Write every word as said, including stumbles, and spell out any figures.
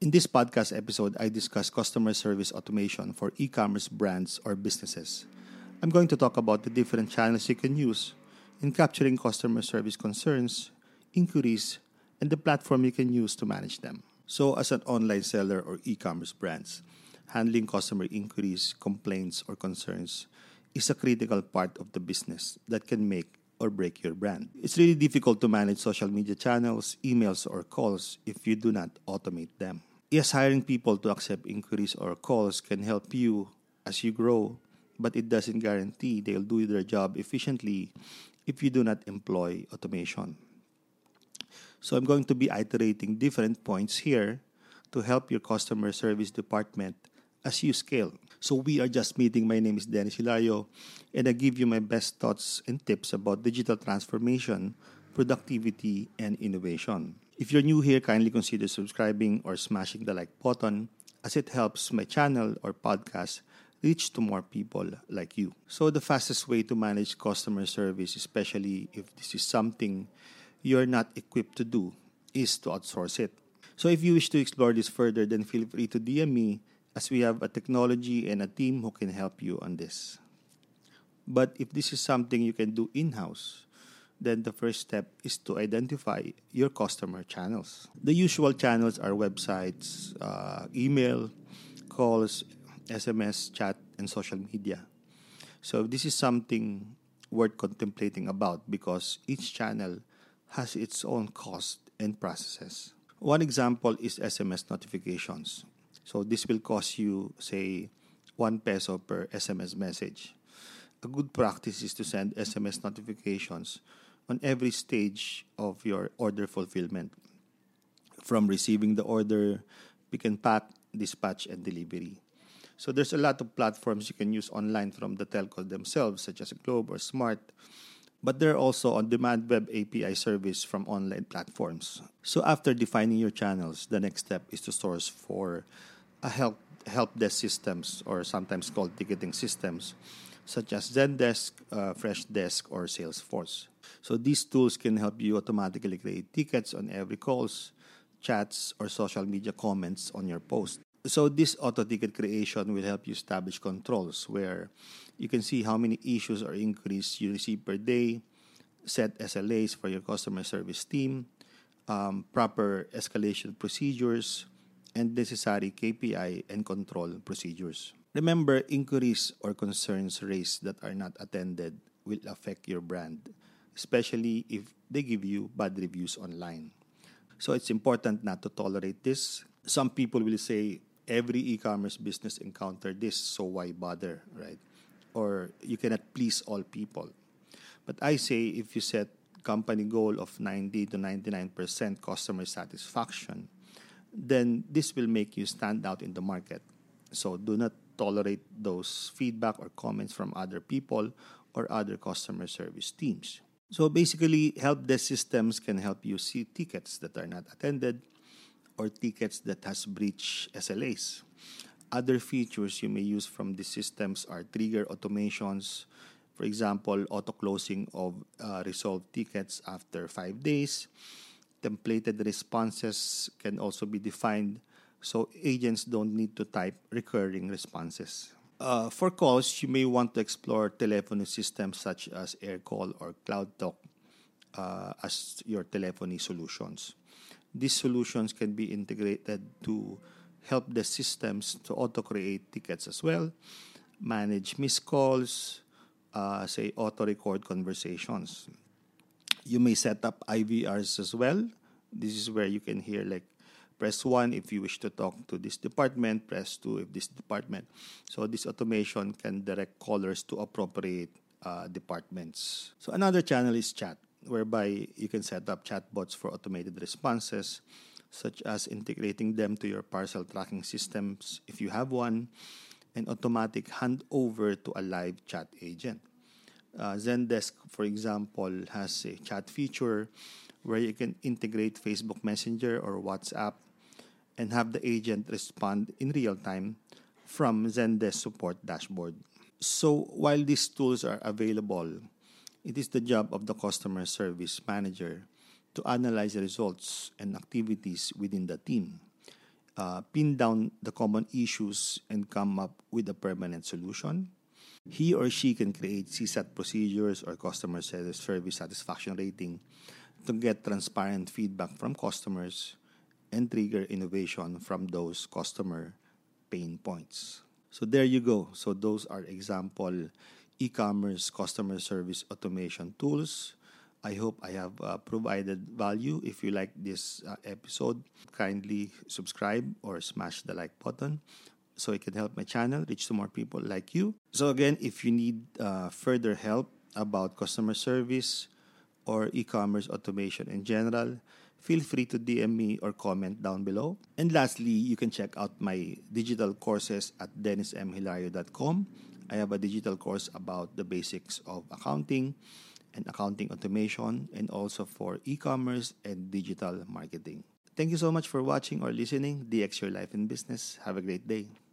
In this podcast episode, I discuss customer service automation for e-commerce brands or businesses. I'm going to talk about the different channels you can use in capturing customer service concerns, inquiries, and the platform you can use to manage them. So, as an online seller or e-commerce brands, handling customer inquiries, complaints, or concerns is a critical part of the business that can make or break your brand. It's really difficult to manage social media channels, emails, or calls if you do not automate them. Yes, hiring people to accept inquiries or calls can help you as you grow, but it doesn't guarantee they'll do their job efficiently if you do not employ automation. So I'm going to be iterating different points here to help your customer service department as you scale. So we are just meeting. My name is Dennis Hilario, and I give you my best thoughts and tips about digital transformation, productivity, and innovation. If you're new here, kindly consider subscribing or smashing the like button as it helps my channel or podcast reach to more people like you. So the fastest way to manage customer service, especially if this is something you're not equipped to do, is to outsource it. So if you wish to explore this further, then feel free to D M me as we have a technology and a team who can help you on this. But if this is something you can do in-house, then the first step is to identify your customer channels. The usual channels are websites, uh, email, calls, S M S, chat, and social media. So this is something worth contemplating about because each channel has its own cost and processes. One example is S M S notifications. So this will cost you, say, one peso per S M S message. A good practice is to send S M S notifications on every stage of your order fulfillment, from receiving the order, pick and pack, dispatch, and delivery. So there's a lot of platforms you can use online from the telcos themselves, such as Globe or Smart, but there are also on-demand web A P I service from online platforms. So after defining your channels, the next step is to source for a help help desk systems, or sometimes called ticketing systems, such as Zendesk, uh, Freshdesk, or Salesforce. So these tools can help you automatically create tickets on every calls, chats, or social media comments on your post. So this auto ticket creation will help you establish controls where you can see how many issues or inquiries you receive per day, set S L As for your customer service team, um, proper escalation procedures, and necessary K P I and control procedures. Remember, inquiries or concerns raised that are not attended will affect your brand, especially if they give you bad reviews online. So it's important not to tolerate this. Some people will say every e-commerce business encounter this, so why bother, right? Or you cannot please all people. But I say if you set company goal of ninety to ninety-nine percent customer satisfaction, then this will make you stand out in the market. So do not tolerate those feedback or comments from other people or other customer service teams. So basically, help desk systems can help you see tickets that are not attended or tickets that has breached S L As. Other features you may use from these systems are trigger automations, for example, auto-closing of uh, resolved tickets after five days. Templated responses can also be defined so agents don't need to type recurring responses. Uh, for calls, you may want to explore telephony systems such as AirCall or CloudTalk uh, as your telephony solutions. These solutions can be integrated to help the systems to auto-create tickets as well, manage missed calls, uh, say auto-record conversations. You may set up I V Rs as well. This is where you can hear like press one if you wish to talk to this department, press two if this department. So this automation can direct callers to appropriate uh, departments. So another channel is chat, whereby you can set up chatbots for automated responses, such as integrating them to your parcel tracking systems if you have one, and automatic handover to a live chat agent. Uh, Zendesk, for example, has a chat feature where you can integrate Facebook Messenger or WhatsApp and have the agent respond in real time from Zendesk support dashboard. So while these tools are available, it is the job of the customer service manager to analyze the results and activities within the team. uh, pin down the common issues and come up with a permanent solution. He or she can create C SAT procedures or customer service satisfaction rating to get transparent feedback from customers and trigger innovation from those customer pain points. So there you go. So those are example e-commerce customer service automation tools. I hope I have uh, provided value. If you like this uh, episode, kindly subscribe or smash the like button so it can help my channel reach to more people like you. So again, if you need uh, further help about customer service or e-commerce automation in general, feel free to D M me or comment down below. And lastly, you can check out my digital courses at dennis m hilario dot com. I have a digital course about the basics of accounting and accounting automation, and also for e-commerce and digital marketing. Thank you so much for watching or listening. D X Your Life in Business. Have a great day.